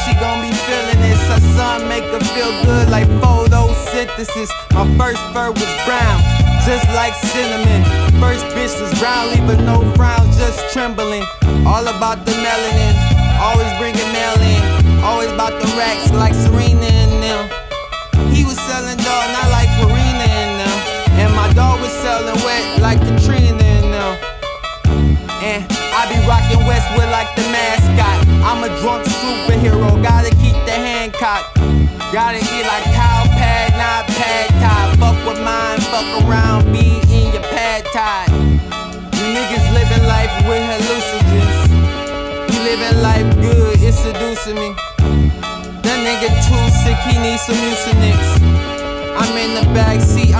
she gon' be feeling this. Her son make her feel good like photosynthesis. My first fur was brown, just like cinnamon. First bitch was brown, leaving no frown, just trembling. All about the melanin, always bringing mail in. Always about the racks like Serena and them. He was selling dog, not like Farina and them. And my dog was selling wet like Katrina and them. And I be rocking Westwood like the mascot. I'm a drunk superhero, gotta keep the hand cocked. Gotta eat like cow pad, not pad thai. Fuck with mine, fuck around, be in your pad thai. You niggas living life with hallucinogens. You living life good, it's seducing me. That nigga too sick, he needs some Mucinex. I'm in the backseat.